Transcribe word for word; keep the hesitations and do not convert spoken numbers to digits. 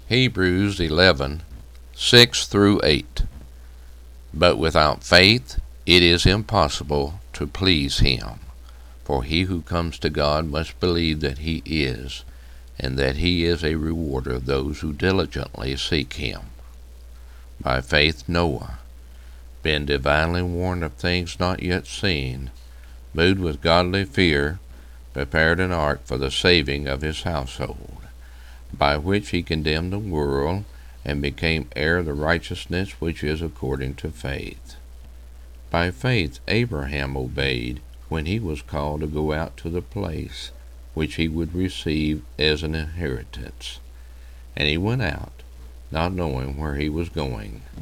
Hebrews eleven, six through eight. But without faith it is impossible to please him. For he who comes to God must believe that he is, and that he is a rewarder of those who diligently seek him. By faith Noah, being divinely warned of things not yet seen, moved with godly fear, prepared an ark for the saving of his household, by which he condemned the world, and became heir of the righteousness which is according to faith. By faith Abraham obeyed when he was called to go out to the place which he would receive as an inheritance. And he went out, not knowing where he was going.